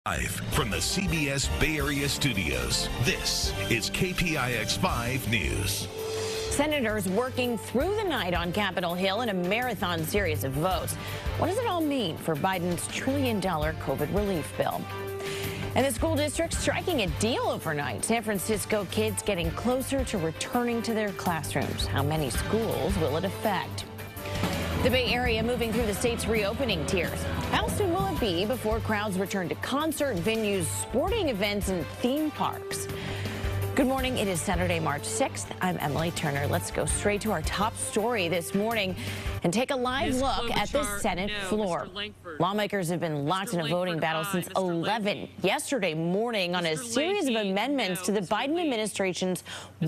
Live from the CBS Bay Area studios, this is KPIX 5 News. Senators working through the night on Capitol Hill in a marathon series of votes. What does it all mean for Biden's $1 trillion COVID relief bill? And the school district striking a deal overnight. San Francisco kids getting closer to returning to their classrooms. How many schools will it affect? The Bay Area moving through the state's reopening tiers. How soon will it be before crowds return to concert venues, sporting events, and theme parks? Good morning. It is Saturday, March 6th. I'm Emily Turner. Let's go straight to our top story this morning and take a live look at the Senate floor. Lawmakers have been locked in a voting battle since 11 yesterday morning on a series of amendments to the Biden administration's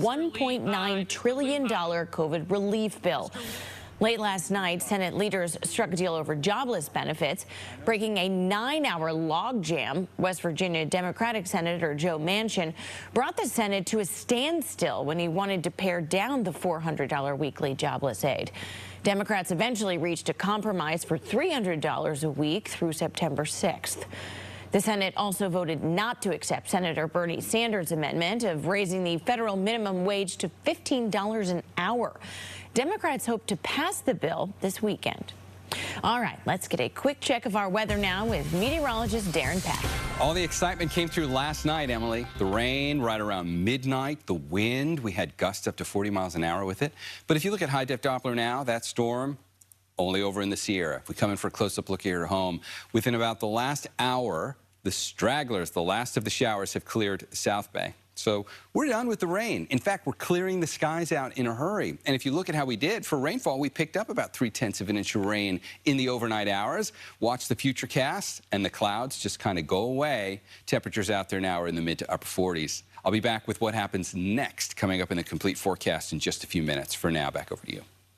$1.9 trillion COVID relief bill. Late last night, Senate leaders struck a deal over jobless benefits, breaking a 9-hour logjam. West Virginia Democratic Senator Joe Manchin brought the Senate to a standstill when he wanted to pare down the $400 weekly jobless aid. Democrats eventually reached a compromise for $300 a week through September 6th. The Senate also voted not to accept Senator Bernie Sanders' amendment of raising the federal minimum wage to $15 an hour. Democrats hope to pass the bill this weekend. All right, let's get a quick check of our weather now with meteorologist Darren Pack. All the excitement came through last night, Emily. The rain right around midnight, the wind, we had gusts up to 40 miles an hour with it. But if you look at high-def Doppler now, that storm only over in the Sierra. If we come in for a close-up look here at home, within about the last hour, the stragglers, the last of the showers, have cleared South Bay. So we're done with the rain. In fact, we're clearing the skies out in a hurry. And if you look at how we did for rainfall, we picked up about 0.3 of an inch of rain in the overnight hours. Watch the futurecast, and the clouds just kind of go away. Temperatures out there now are in the mid to upper 40s. I'll be back with what happens next coming up in the complete forecast in just a few minutes. For now, back over to you.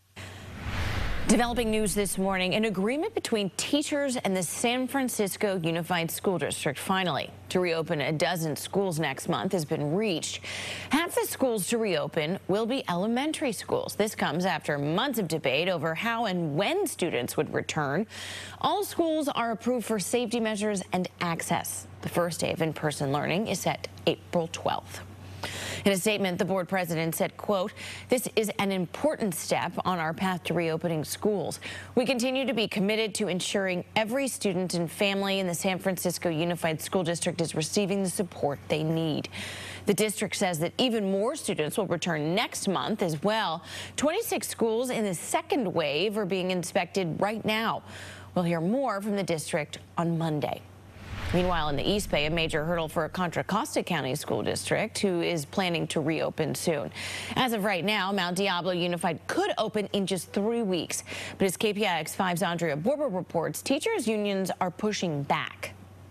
Developing news this morning, an agreement between teachers and the San Francisco Unified School District finally to reopen a dozen schools next month has been reached. Half the schools to reopen will be elementary schools. This comes after months of debate over how and when students would return. All schools are approved for safety measures and access. The first day of in-person learning is set April 12th. In a statement, the board president said, quote, "This is an important step on our path to reopening schools. We continue to be committed to ensuring every student and family in the San Francisco Unified School District is receiving the support they need." The district says that even more students will return next month as well. 26 schools in the second wave are being inspected right now. We'll hear more from the district on Monday. Meanwhile, in the East Bay, a major hurdle for Contra Costa County School District, who is planning to reopen soon. As of right now, Mount Diablo Unified could open in just 3 weeks. But as KPIX 5's Andrea Borber reports, teachers' unions are pushing back.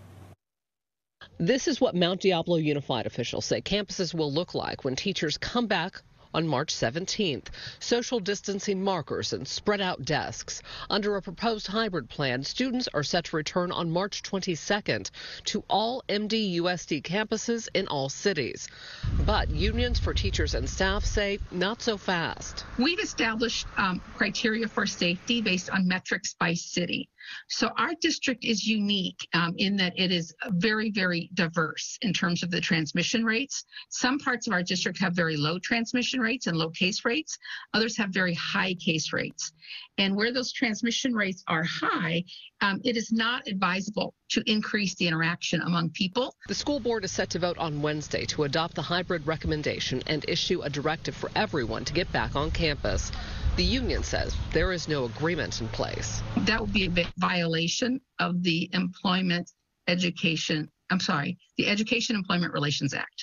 This is what Mount Diablo Unified officials say campuses will look like when teachers come back on March 17th. Social distancing markers and spread out desks. Under a proposed hybrid plan, students are set to return on March 22nd to all MDUSD campuses in all cities. But unions for teachers and staff say not so fast. We've established criteria for safety based on metrics by city. So our district is unique in that it is very, very diverse in terms of the transmission rates. Some parts of our district have very low transmission rates and low case rates. Others have very high case rates. And where those transmission rates are high, it is not advisable to increase the interaction among people. The school board is set to vote on Wednesday to adopt the hybrid recommendation and issue a directive for everyone to get back on campus. The union says there is no agreement in place. That would be a violation of the the Education Employment Relations Act.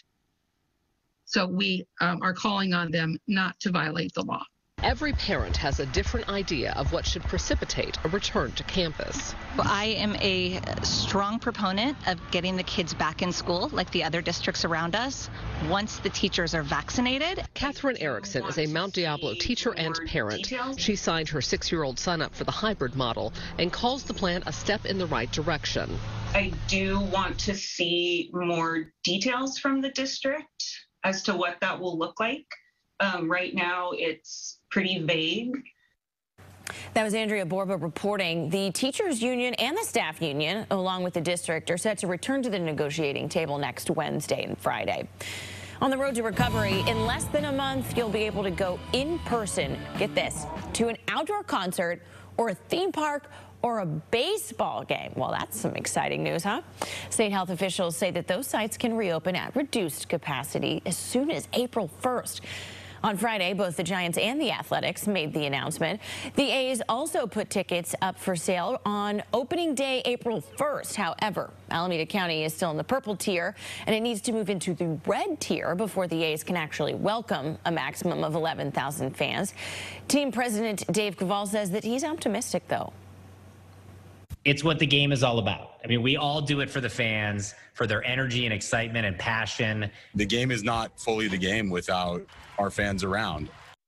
So we are calling on them not to violate the law. Every parent has a different idea of what should precipitate a return to campus. Well, I am a strong proponent of getting the kids back in school like the other districts around us once the teachers are vaccinated. Catherine Erickson is a Mount Diablo teacher and parent. She signed her 6-year-old son up for the hybrid model and calls the plan a step in the right direction. I do want to see more details from the district as to what that will look like. Right now, it's pretty vague. That was Andrea Borba reporting. The teachers union and the staff union, along with the district, are set to return to the negotiating table next Wednesday and Friday. On the road to recovery, in less than a month, you'll be able to go in person, get this, to an outdoor concert or a theme park or a baseball game. Well, that's some exciting news, huh? State health officials say that those sites can reopen at reduced capacity as soon as April 1st. On Friday, both the Giants and the Athletics made the announcement. The A's also put tickets up for sale on opening day, April 1st. However, Alameda County is still in the purple tier, and it needs to move into the red tier before the A's can actually welcome a maximum of 11,000 fans. Team president Dave Kaval says that he's optimistic, though. It's what the game is all about. I mean, we all do it for the fans, for their energy and excitement and passion. The game is not fully the game without our fans around.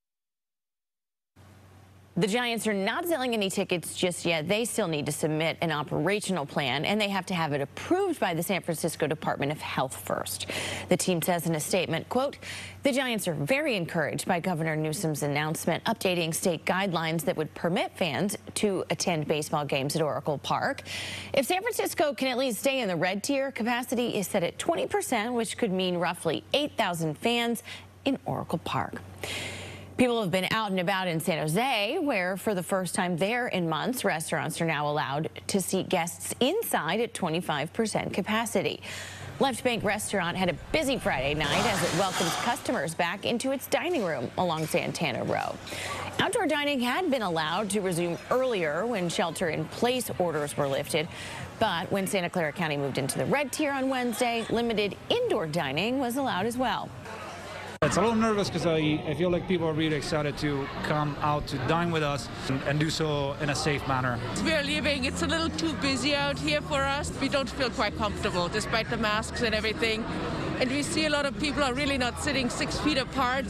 The Giants are not selling any tickets just yet. They still need to submit an operational plan, and they have to have it approved by the San Francisco Department of Health first. The team says in a statement, quote, the Giants are very encouraged by Governor Newsom's announcement updating state guidelines that would permit fans to attend baseball games at Oracle Park. If San Francisco can at least stay in the red tier, capacity is set at 20%, which could mean roughly 8,000 fans in Oracle Park. People have been out and about in San Jose, where for the first time there in months, restaurants are now allowed to seat guests inside at 25% capacity. Left Bank Restaurant had a busy Friday night as it welcomes customers back into its dining room along Santana Row. Outdoor dining had been allowed to resume earlier when shelter-in-place orders were lifted. But when Santa Clara County moved into the red tier on Wednesday, limited indoor dining was allowed as well. It's a little nervous because I feel like people are really excited to come out to dine with us and do so in a safe manner. We're leaving. It's a little too busy out here for us. We don't feel quite comfortable despite the masks and everything. And we see a lot of people are really not sitting 6 feet apart.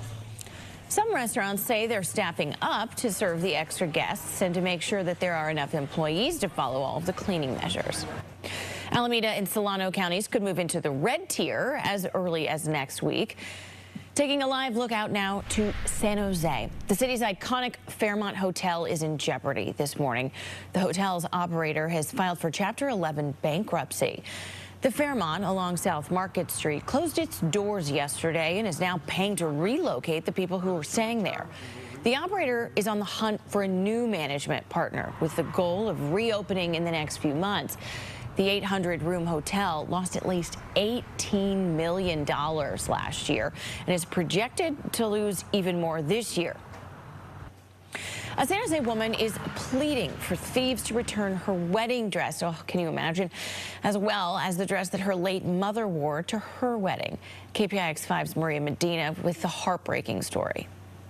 Some restaurants say they're staffing up to serve the extra guests and to make sure that there are enough employees to follow all of the cleaning measures. Alameda and Solano counties could move into the red tier as early as next week. Taking a live look out now to San Jose. The city's iconic Fairmont Hotel is in jeopardy this morning. The hotel's operator has filed for Chapter 11 bankruptcy. The Fairmont along South Market Street closed its doors yesterday and is now paying to relocate the people who were staying there. The operator is on the hunt for a new management partner with the goal of reopening in the next few months. The 800-room hotel lost at least $18 million last year and is projected to lose even more this year. A San Jose woman is pleading for thieves to return her wedding dress. Oh, can you imagine? As well as the dress that her late mother wore to her wedding. KPIX 5's Maria Medina with the heartbreaking story.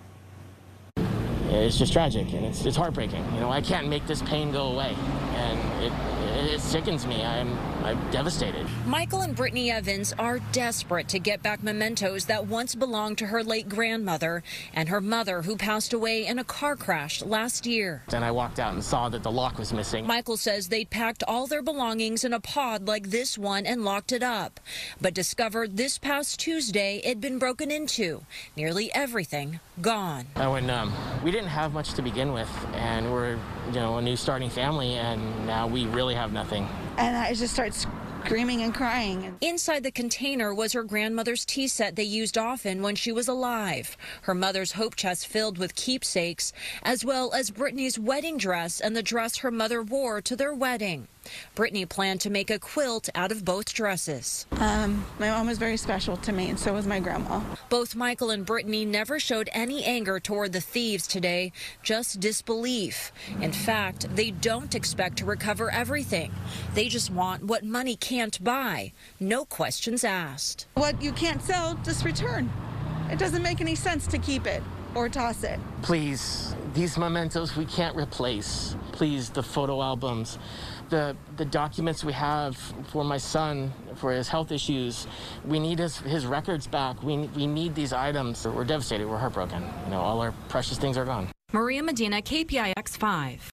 It's just tragic and it's heartbreaking. You know, I can't make this pain go away, and it sickens me. I'm devastated. Michael and Brittany Evans are desperate to get back mementos that once belonged to her late grandmother and her mother, who passed away in a car crash last year. And I walked out and saw that the lock was missing. Michael says they'd packed all their belongings in a pod like this one and locked it up, but discovered this past Tuesday it'd been broken into. Nearly everything gone. I went numb. We didn't have much to begin with, and we're, a new starting family, and now we really have nothing. And I just started screaming and crying. Inside the container was her grandmother's tea set they used often when she was alive. Her mother's hope chest filled with keepsakes, as well as Brittany's wedding dress and the dress her mother wore to their wedding. Brittany planned to make a quilt out of both dresses. My mom was very special to me, and so was my grandma. Both Michael and Brittany never showed any anger toward the thieves today, just disbelief. In fact, they don't expect to recover everything. They just want what money can't buy. No questions asked. What you can't sell, just return. It doesn't make any sense to keep it or toss it. Please, these mementos we can't replace. Please, the photo albums, the documents we have for my son, for his health issues. We need his records back. We need these items. We're devastated. We're heartbroken. All our precious things are gone. Maria Medina, KPIX 5.